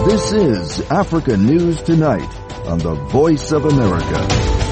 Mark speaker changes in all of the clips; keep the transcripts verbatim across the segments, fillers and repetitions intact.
Speaker 1: This is Africa News Tonight on the Voice of America.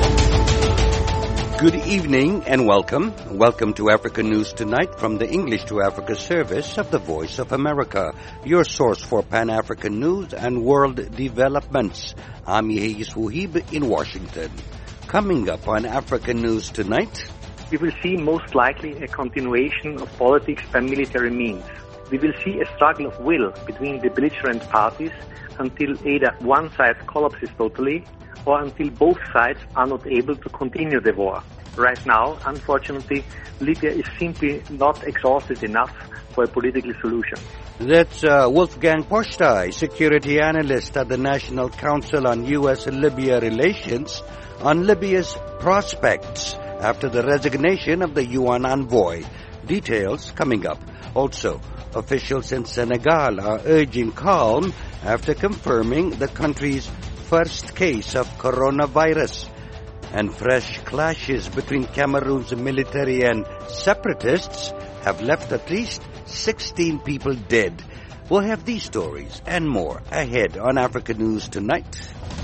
Speaker 2: Good evening and welcome. Welcome to Africa News Tonight from the English to Africa service of the Voice of America, your source for Pan-African news and world developments. I'm Yehis Wuhib in Washington. Coming up on Africa News Tonight,
Speaker 3: we will see most likely a continuation of politics by military means. We will see a struggle of will between the belligerent parties until either one side collapses totally or until both sides are not able to continue the war. Right now, unfortunately, Libya is simply not exhausted enough for a political solution.
Speaker 2: That's uh, Wolfgang Postei, security analyst at the National Council on U S Libya Relations, on Libya's prospects after the resignation of the U N envoy. Details coming up. Also, officials in Senegal are urging calm after confirming the country's first case of coronavirus. And fresh clashes between Cameroon's military and separatists have left at least sixteen people dead. We'll have these stories and more ahead on Africa News Tonight.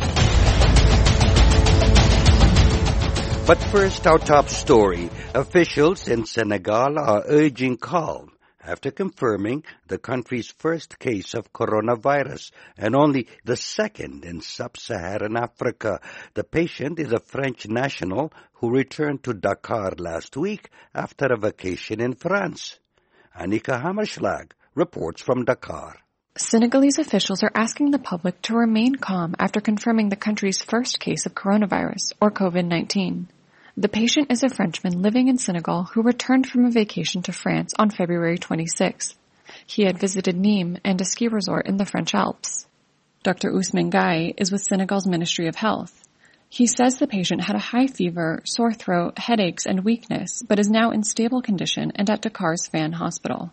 Speaker 2: But first, our top story. Officials in Senegal are urging calm after confirming the country's first case of coronavirus and only the second in sub-Saharan Africa. The patient is a French national who returned to Dakar last week after a vacation in France. Annika Hammerschlag reports from Dakar.
Speaker 4: Senegalese officials are asking the public to remain calm after confirming the country's first case of coronavirus, or COVID nineteen. The patient is a Frenchman living in Senegal who returned from a vacation to France on February twenty-sixth. He had visited Nîmes and a ski resort in the French Alps. Doctor Ousmane Gaye is with Senegal's Ministry of Health. He says the patient had a high fever, sore throat, headaches, and weakness, but is now in stable condition and at Dakar's Fann Hospital.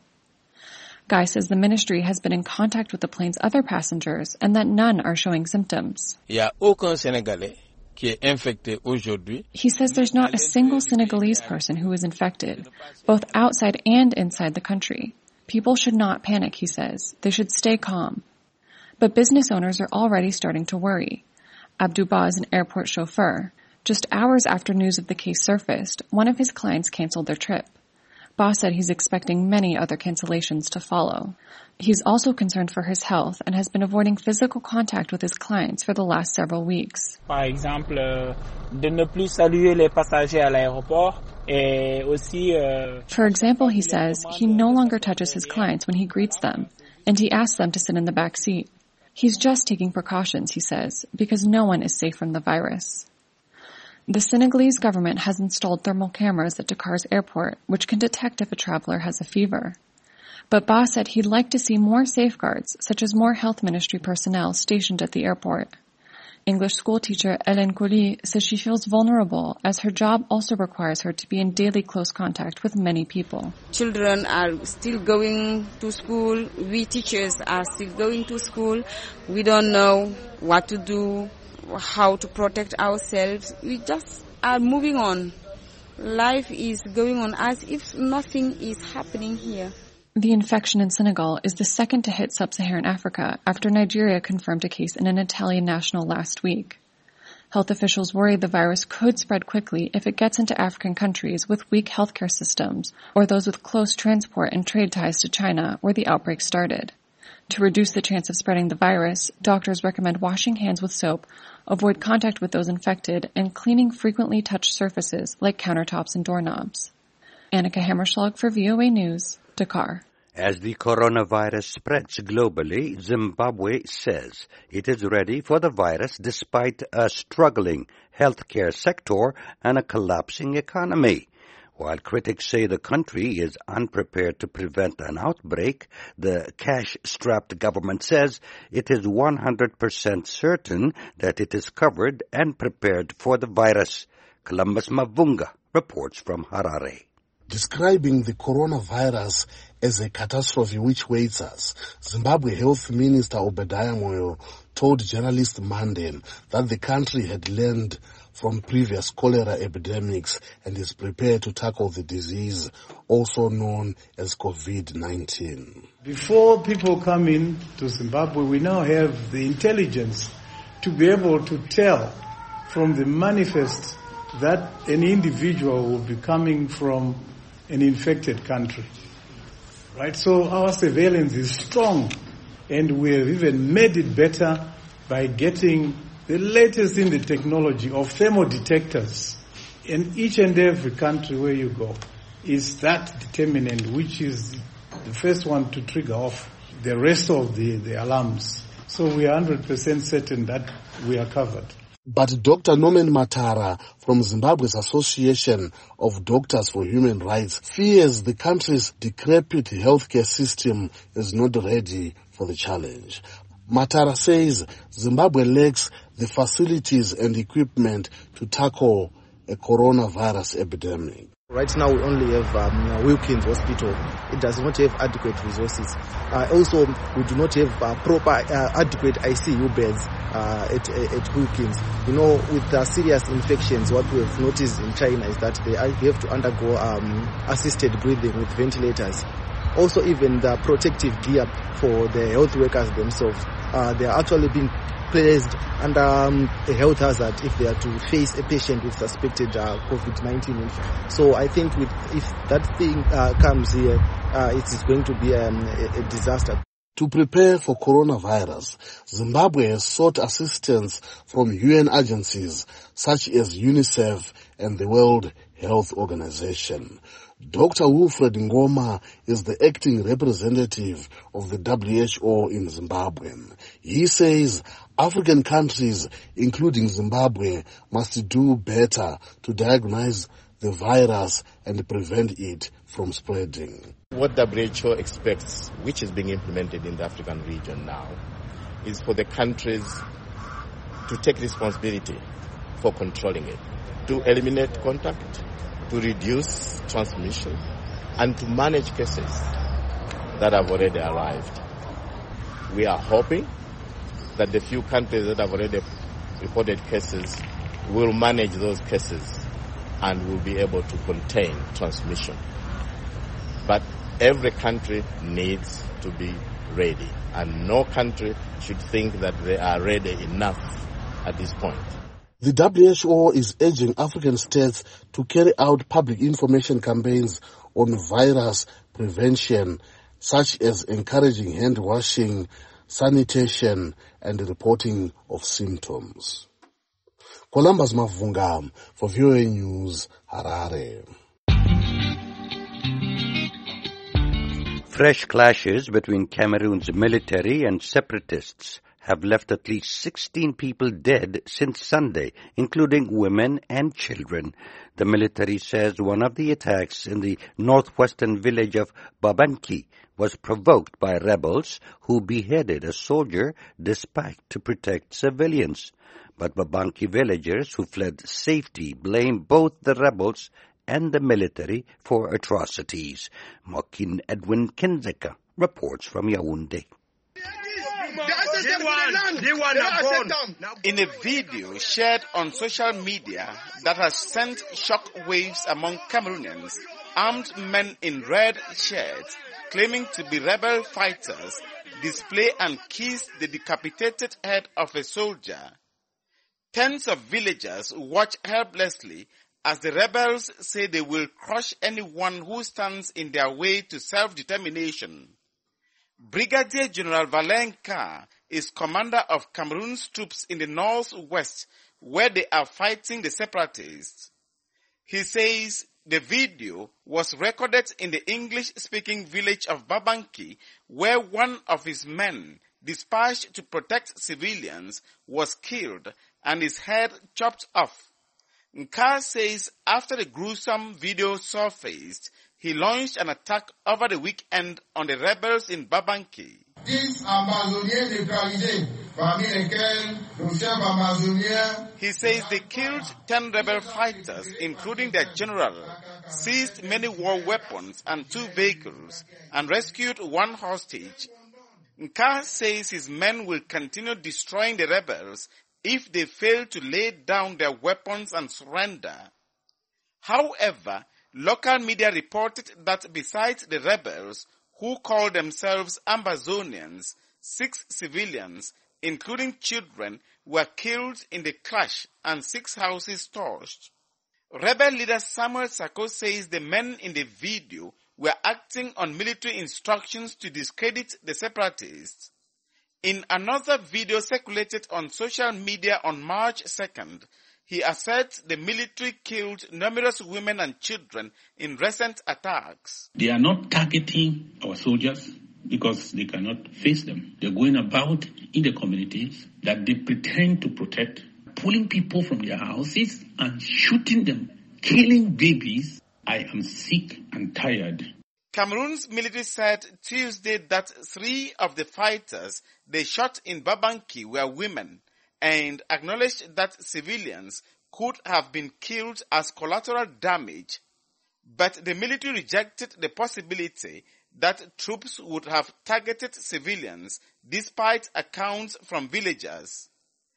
Speaker 4: Gaye says the ministry has been in contact with the plane's other passengers and that none are showing symptoms.
Speaker 5: Il y a aucun Sénégalais qui est infecté aujourd'hui.
Speaker 4: He says there's not a single Senegalese person who is infected, both outside and inside the country. People should not panic, he says. They should stay calm. But business owners are already starting to worry. Abdou Ba is an airport chauffeur. Just hours after news of the case surfaced, one of his clients canceled their trip. Ba said he's expecting many other cancellations to follow. He's also concerned for his health and has been avoiding physical contact with his clients for the last several weeks.
Speaker 6: Par exemple, de ne plus saluer les passagers à l'aéroport et aussi.
Speaker 4: For example, he says he no longer touches his clients when he greets them, and he asks them to sit in the back seat. He's just taking precautions, he says, because no one is safe from the virus. The Senegalese government has installed thermal cameras at Dakar's airport, which can detect if a traveler has a fever. But Ba said he'd like to see more safeguards, such as more health ministry personnel stationed at the airport. English school teacher Hélène Colli says she feels vulnerable as her job also requires her to be in daily close contact with many people.
Speaker 7: Children are still going to school. We teachers are still going to school. We don't know what to do, how to protect ourselves. We just are moving on. Life is going on as if nothing is happening here.
Speaker 4: The infection in Senegal is the second to hit sub-Saharan Africa after Nigeria confirmed a case in an Italian national last week. Health officials worry the virus could spread quickly if it gets into African countries with weak healthcare systems or those with close transport and trade ties to China, where the outbreak started. To reduce the chance of spreading the virus, doctors recommend washing hands with soap, avoid contact with those infected, and cleaning frequently touched surfaces like countertops and doorknobs. Annika Hammerschlag for V O A News, Dakar.
Speaker 2: As the coronavirus spreads globally, Zimbabwe says it is ready for the virus despite a struggling healthcare sector and a collapsing economy. While critics say the country is unprepared to prevent an outbreak, the cash-strapped government says it is one hundred percent certain that it is covered and prepared for the virus. Columbus Mavunga reports from Harare.
Speaker 8: Describing the coronavirus as a catastrophe which waits us, Zimbabwe Health Minister Obadiah Moyo told journalist Monday that the country had learned from previous cholera epidemics and is prepared to tackle the disease, also known as COVID nineteen.
Speaker 9: Before people come in to Zimbabwe, we now have the intelligence to be able to tell from the manifest that an individual will be coming from an infected country. Right? So our surveillance is strong, and we have even made it better by getting the latest in the technology of thermodetectors. In each and every country where you go is that determinant which is the first one to trigger off the rest of the, the alarms. So we are one hundred percent certain that we are covered.
Speaker 8: But Doctor Norman Matara from Zimbabwe's Association of Doctors for Human Rights fears the country's decrepit healthcare system is not ready for the challenge. Matara says Zimbabwe lacks the facilities and equipment to tackle a coronavirus epidemic.
Speaker 10: Right now we only have um, Wilkins Hospital. It does not have adequate resources. Uh, also, we do not have uh, proper uh, adequate I C U beds uh, at, at Wilkins. You know, with uh, serious infections, what we have noticed in China is that they have to undergo um, assisted breathing with ventilators. Also, even the protective gear for the health workers themselves, uh, they are actually being placed under um, a health hazard if they are to face a patient with suspected uh, COVID nineteen infection. So I think with, if that thing uh, comes here, uh, it is going to be um, a, a disaster.
Speaker 8: To prepare for coronavirus, Zimbabwe has sought assistance from U N agencies such as UNICEF and the World Health Organization. Doctor Wilfred Ngoma is the acting representative of the W H O in Zimbabwe. He says African countries, including Zimbabwe, must do better to diagnose the virus and prevent it from spreading.
Speaker 11: What W H O expects, which is being implemented in the African region now, is for the countries to take responsibility for controlling it, to eliminate contact, to reduce transmission, and to manage cases that have already arrived. We are hoping that the few countries that have already reported cases will manage those cases and will be able to contain transmission. But every country needs to be ready, and no country should think that they are ready enough at this point.
Speaker 8: The W H O is urging African states to carry out public information campaigns on virus prevention, such as encouraging hand washing, sanitation, and reporting of symptoms. Columbus Mavunga for V O A News, Harare.
Speaker 2: Fresh clashes between Cameroon's military and separatists have left at least sixteen people dead since Sunday, including women and children. The military says one of the attacks in the northwestern village of Babanki was provoked by rebels who beheaded a soldier despite to protect civilians. But Babanki villagers who fled safety blame both the rebels and the military for atrocities. Mokin Edwin Kinzeka reports from Yaoundé.
Speaker 12: In a video shared on social media that has sent shock waves among Cameroonians, armed men in red shirts claiming to be rebel fighters display and kiss the decapitated head of a soldier. Tens of villagers watch helplessly as the rebels say they will crush anyone who stands in their way to self-determination. Brigadier General Valenka is commander of Cameroon's troops in the northwest, where they are fighting the separatists. He says the video was recorded in the English-speaking village of Babanki, where one of his men, dispatched to protect civilians, was killed and his head chopped off. Nkar says after the gruesome video surfaced, he launched an attack over the weekend on the rebels in Babanki. He says they killed ten rebel fighters, including their general, seized many war weapons and two vehicles, and rescued one hostage. Nkar says his men will continue destroying the rebels if they fail to lay down their weapons and surrender. However, local media reported that besides the rebels, who call themselves Ambazonians, six civilians, including children, were killed in the clash and six houses torched. Rebel leader Samuel Sako says the men in the video were acting on military instructions to discredit the separatists. In another video circulated on social media on March second, he asserts the military killed numerous women and children in recent attacks.
Speaker 13: They are not targeting our soldiers because they cannot face them. They're going about in the communities that they pretend to protect, pulling people from their houses and shooting them, killing babies. I am sick and tired.
Speaker 12: Cameroon's military said Tuesday that three of the fighters they shot in Babanki were women, and acknowledged that civilians could have been killed as collateral damage, but the military rejected the possibility that troops would have targeted civilians despite accounts from villagers.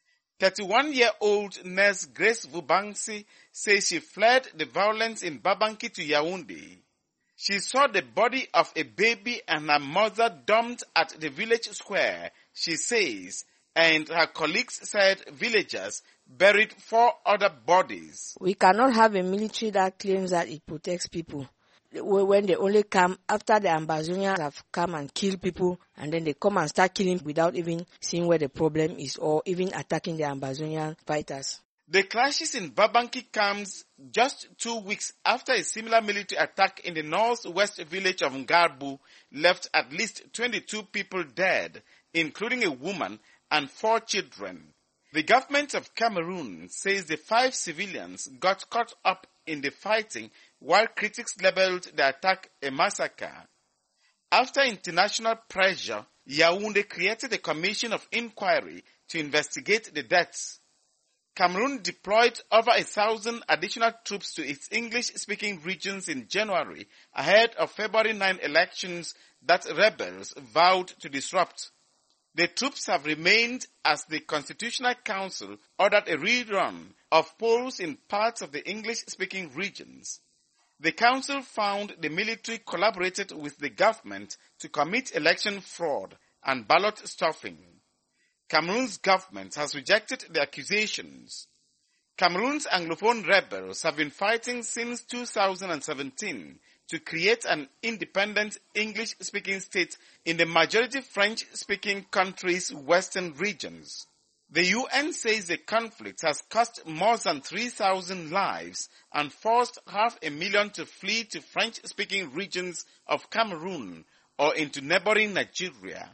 Speaker 12: thirty-one-year-old nurse Grace Vubangsi says she fled the violence in Babanki to Yaoundé. She saw the body of a baby and her mother dumped at the village square, she says, and her colleagues said villagers buried four other bodies.
Speaker 14: We cannot have a military that claims that it protects people when they only come after the Ambazonians have come and killed people, and then they come and start killing without even seeing where the problem is or even attacking the Ambazonian fighters.
Speaker 12: The clashes in Babanki comes just two weeks after a similar military attack in the northwest village of Ngarbu left at least twenty-two people dead, including a woman and four children. The government of Cameroon says the five civilians got caught up in the fighting, while critics labeled the attack a massacre. After international pressure, Yaoundé created a commission of inquiry to investigate the deaths. Cameroon deployed over a thousand additional troops to its English-speaking regions in January, ahead of February ninth elections that rebels vowed to disrupt. The troops have remained as the Constitutional Council ordered a rerun of polls in parts of the English-speaking regions. The council found the military collaborated with the government to commit election fraud and ballot stuffing. Cameroon's government has rejected the accusations. Cameroon's Anglophone rebels have been fighting since two thousand seventeen to create an independent English-speaking state in the majority French-speaking country's western regions. The U N says the conflict has cost more than three thousand lives and forced half a million to flee to French-speaking regions of Cameroon or into neighboring Nigeria.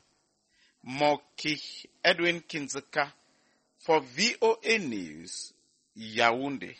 Speaker 12: Moki Edwin Kinzeka for V O A News, Yaoundé.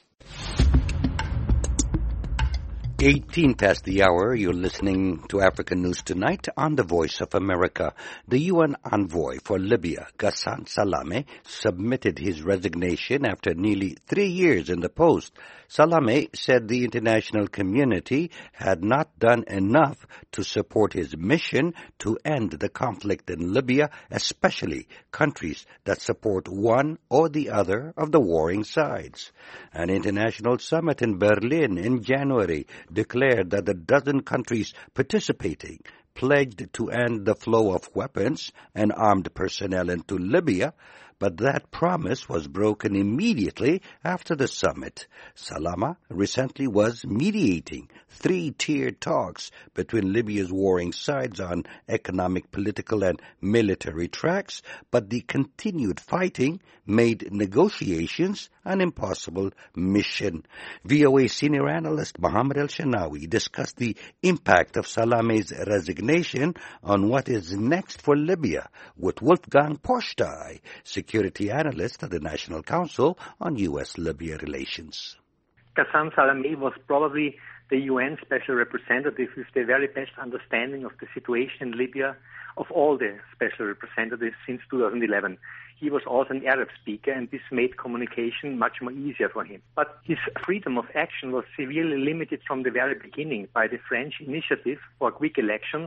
Speaker 2: eighteen past the hour, you're listening to African News Tonight on the Voice of America. The U N envoy for Libya, Ghassan Salamé, submitted his resignation after nearly three years in the post. Salamé said the international community had not done enough to support his mission to end the conflict in Libya, especially countries that support one or the other of the warring sides. An international summit in Berlin in January declared that a dozen countries participating pledged to end the flow of weapons and armed personnel into Libya, but that promise was broken immediately after the summit. Salama recently was mediating three-tiered talks between Libya's warring sides on economic, political, and military tracks, but the continued fighting made negotiations an impossible mission. V O A senior analyst Mohammed El-Shanawi discussed the impact of Salame's resignation on what is next for Libya with Wolfgang Poschtai, security analyst at the National Council on U S Libya Relations.
Speaker 3: Ghassan Salamé was probably the U N special representative with the very best understanding of the situation in Libya of all the special representatives since two thousand eleven. He was also an Arab speaker, and this made communication much more easier for him. But his freedom of action was severely limited from the very beginning by the French initiative for quick elections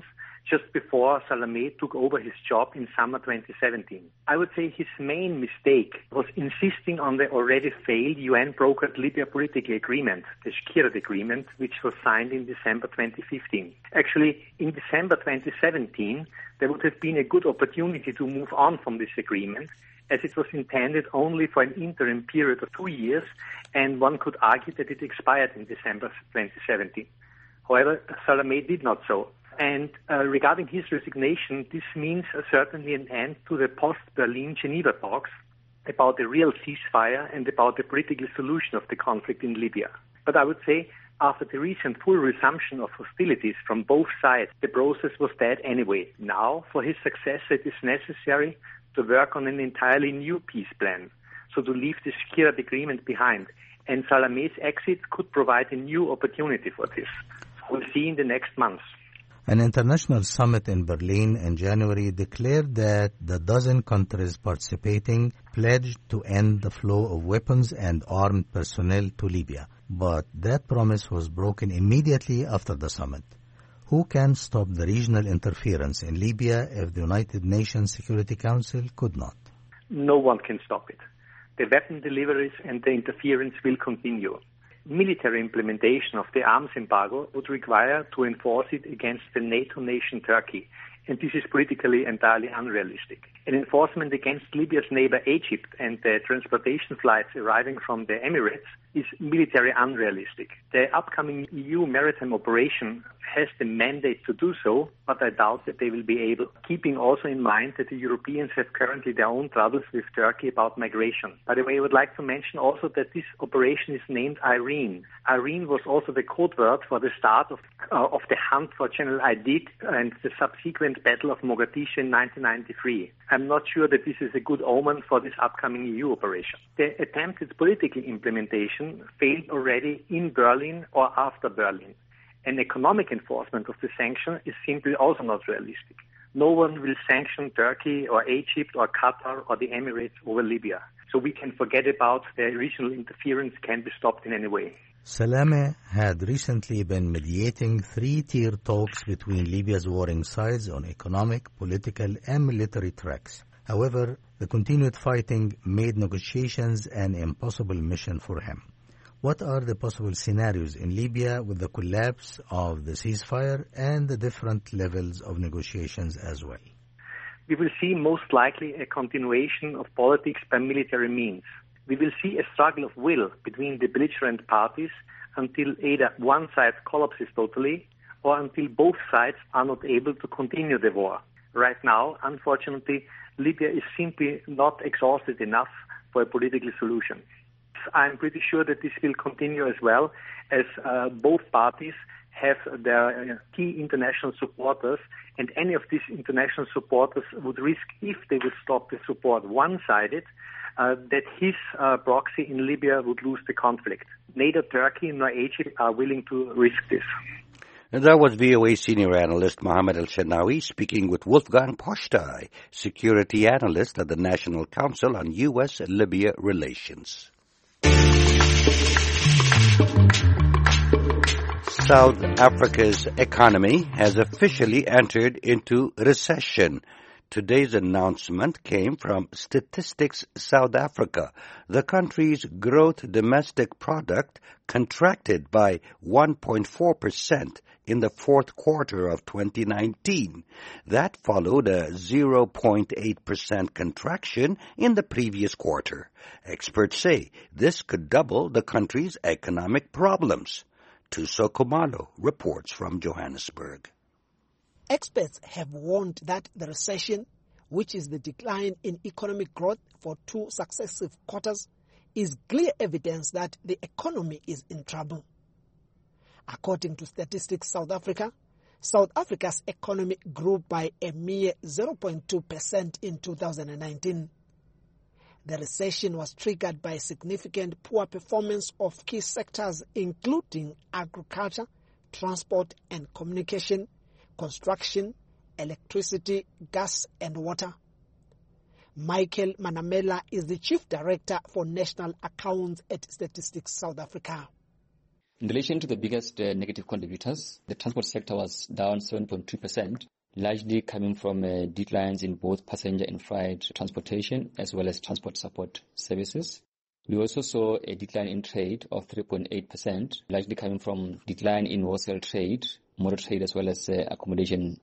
Speaker 3: just before Salameh took over his job in summer twenty seventeen. I would say his main mistake was insisting on the already failed U N-brokered Libya political agreement, the Skhirat Agreement, which was signed in December twenty fifteen. Actually, in December twenty seventeen, there would have been a good opportunity to move on from this agreement, as it was intended only for an interim period of two years, and one could argue that it expired in December twenty seventeen. However, Salameh did not so. And uh, regarding his resignation, this means uh, certainly an end to the post-Berlin Geneva talks about a real ceasefire and about the political solution of the conflict in Libya. But I would say, after the recent full resumption of hostilities from both sides, the process was dead anyway. Now, for his successor, it is necessary to work on an entirely new peace plan, so to leave the Skhirat Agreement behind. And Salameh's exit could provide a new opportunity for this. We'll see in the next months.
Speaker 15: An international summit in Berlin in January declared that the dozen countries participating pledged to end the flow of weapons and armed personnel to Libya. But that promise was broken immediately after the summit. Who can stop the regional interference in Libya if the United Nations Security Council could not?
Speaker 3: No one can stop it. The weapon deliveries and the interference will continue. Military implementation of the arms embargo would require to enforce it against the NATO nation Turkey, and this is politically entirely unrealistic. An enforcement against Libya's neighbor Egypt and the transportation flights arriving from the Emirates is military unrealistic. The upcoming E U maritime operation has the mandate to do so, but I doubt that they will be able, keeping also in mind that the Europeans have currently their own troubles with Turkey about migration. By the way, I would like to mention also that this operation is named Irene. Irene was also the code word for the start of, uh, of the hunt for General Aidid and the subsequent Battle of Mogadishu in nineteen ninety-three. I'm not sure that this is a good omen for this upcoming E U operation. The attempted political implementation failed already in Berlin or after Berlin. An economic enforcement of the sanction is simply also not realistic. No one will sanction Turkey or Egypt or Qatar or the Emirates over Libya. So we can forget about the regional interference can be stopped in any way.
Speaker 15: Salameh had recently been mediating three-tier talks between Libya's warring sides on economic, political, and military tracks. However, the continued fighting made negotiations an impossible mission for him. What are the possible scenarios in Libya with the collapse of the ceasefire and the different levels of negotiations as well?
Speaker 3: We will see most likely a continuation of politics by military means. We will see a struggle of will between the belligerent parties until either one side collapses totally or until both sides are not able to continue the war. Right now, unfortunately, Libya is simply not exhausted enough for a political solution. I'm pretty sure that this will continue as well, as uh, both parties have their uh, key international supporters, and any of these international supporters would risk, if they would stop the support one-sided, uh, that his uh, proxy in Libya would lose the conflict. Neither Turkey nor Egypt are willing to risk this.
Speaker 2: And that was V O A senior analyst Mohammed El-Shenawi speaking with Wolfgang Poschtai, security analyst at the National Council on U S Libya Relations. South Africa's economy has officially entered into recession. Today's announcement came from Statistics South Africa. The country's gross domestic product contracted by one point four percent in the fourth quarter of twenty nineteen. That followed a zero point eight percent contraction in the previous quarter. Experts say this could double the country's economic problems. Tuso Kumalo reports from Johannesburg.
Speaker 16: Experts have warned that the recession, which is the decline in economic growth for two successive quarters, is clear evidence that the economy is in trouble. According to Statistics South Africa, South Africa's economy grew by a mere zero point two percent in two thousand nineteen. The recession was triggered by significant poor performance of key sectors including agriculture, transport and communication, construction, electricity, gas and water. Michael Manamela is the Chief Director for National Accounts at Statistics South Africa.
Speaker 17: In relation to the biggest uh, negative contributors, the transport sector was down seven point two percent, largely coming from uh, declines in both passenger and freight transportation as well as transport support services. We also saw a decline in trade of three point eight percent, largely coming from decline in wholesale trade, motor trade as well as uh, accommodation.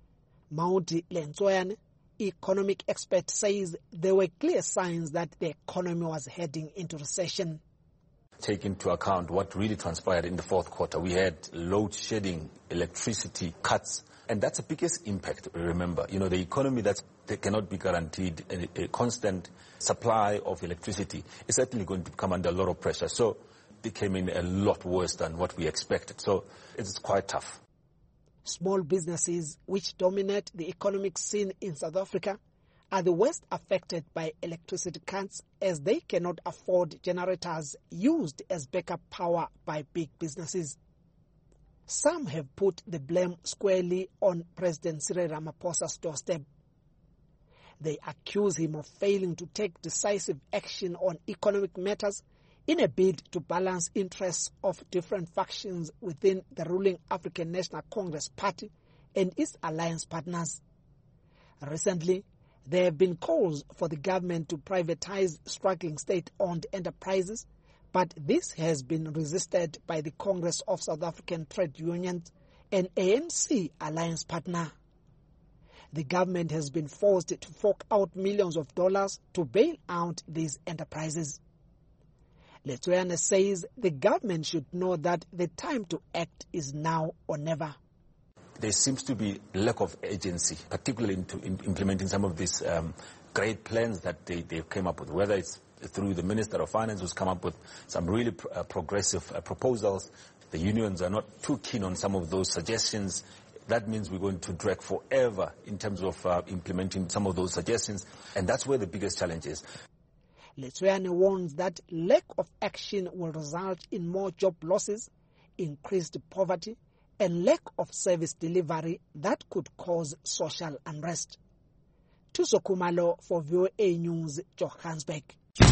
Speaker 16: Maudi Lentsoyan, economic expert, says there were clear signs that the economy was heading into recession.
Speaker 18: Take into account what really transpired in the fourth quarter. We had load shedding, electricity cuts, and that's the biggest impact. Remember, you know, the economy that cannot be guaranteed a, a constant supply of electricity is certainly going to come under a lot of pressure. So they came in a lot worse than what we expected. So it's quite tough.
Speaker 16: Small businesses, which dominate the economic scene in South Africa, are the worst affected by electricity cuts as they cannot afford generators used as backup power by big businesses. Some have put the blame squarely on President Cyril Ramaphosa's doorstep. They accuse him of failing to take decisive action on economic matters in a bid to balance interests of different factions within the ruling African National Congress Party and its alliance partners. Recently, there have been calls for the government to privatize struggling state-owned enterprises, but this has been resisted by the Congress of South African Trade Unions, an A N C alliance partner. The government has been forced to fork out millions of dollars to bail out these enterprises. Letoyane says the government should know that the time to act is now or never.
Speaker 18: There seems to be lack of agency, particularly into in implementing some of these um, great plans that they, they came up with, whether it's through the Minister of Finance, who's come up with some really pr uh, progressive uh, proposals. The unions are not too keen on some of those suggestions. That means we're going to drag forever in terms of uh, implementing some of those suggestions, and that's where the biggest challenge is.
Speaker 16: Letoyane warns that lack of action will result in more job losses, increased poverty, and lack of service delivery that could cause social unrest. Thuso Khumalo for V O A News, Johannesburg.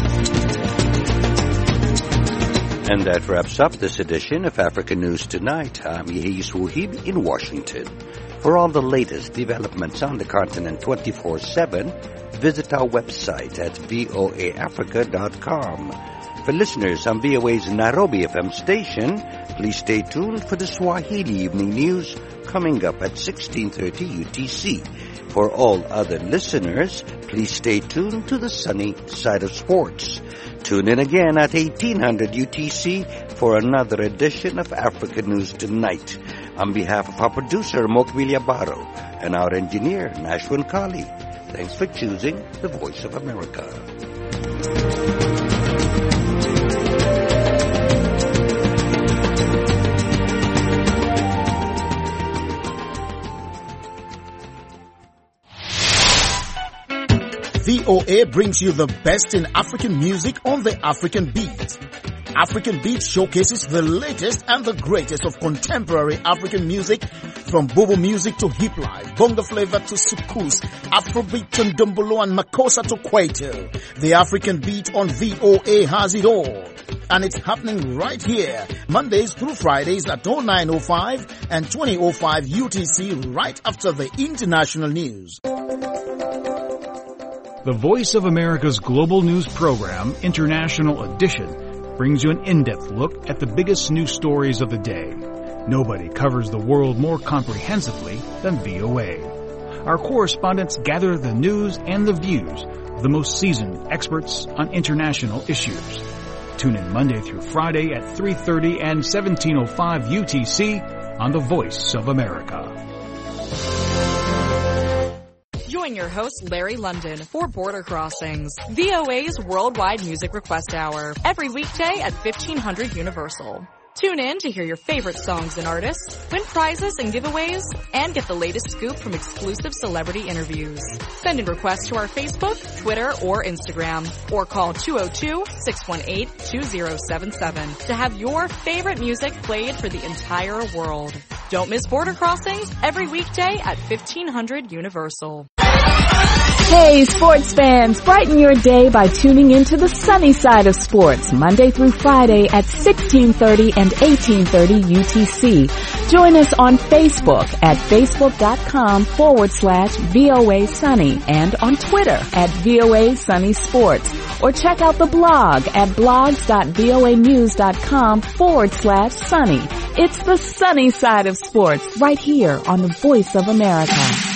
Speaker 2: And that wraps up this edition of African News Tonight. I'm Yehis Wuhib in Washington. For all the latest developments on the continent twenty-four seven, visit our website at voa africa dot com. For listeners on V O A's Nairobi F M station, please stay tuned for the Swahili Evening News coming up at sixteen thirty U T C. For all other listeners, please stay tuned to the sunny side of sports. Tune in again at eighteen hundred U T C for another edition of African News Tonight. On behalf of our producer, Mokwilia Baro, and our engineer, Nashwin Kali, thanks for choosing the Voice of America.
Speaker 19: V O A brings you the best in African music on the African Beat. African Beat showcases the latest and the greatest of contemporary African music, from Bobo music to hip life, bongo flavor to soukous, Afrobeat to Ndombolo and Makossa to Kwaito. The African Beat on V O A has it all. And it's happening right here, Mondays through Fridays at oh nine oh five and twenty oh five U T C, right after the international news.
Speaker 20: The Voice of America's global news program, International Edition, brings you an in-depth look at the biggest news stories of the day. Nobody covers the world more comprehensively than V O A. Our correspondents gather the news and the views of the most seasoned experts on international issues. Tune in Monday through Friday at three thirty and seventeen oh five U T C on The Voice of America.
Speaker 21: Join your host, Larry London, for Border Crossings, V O A's worldwide music request hour, every weekday at fifteen hundred Universal. Tune in to hear your favorite songs and artists, win prizes and giveaways, and get the latest scoop from exclusive celebrity interviews. Send in requests to our Facebook, Twitter, or Instagram, or call two oh two, six one eight, two oh seven seven to have your favorite music played for the entire world. Don't miss Border Crossings every weekday at fifteen hundred Universal.
Speaker 22: Hey, sports fans, brighten your day by tuning into the sunny side of sports, Monday through Friday at sixteen thirty and eighteen thirty U T C. Join us on Facebook at facebook.com forward slash VOA Sunny and on Twitter at VOA Sunny Sports. Or check out the blog at blogs.voanews.com forward slash sunny. It's the sunny side of sports right here on the Voice of America.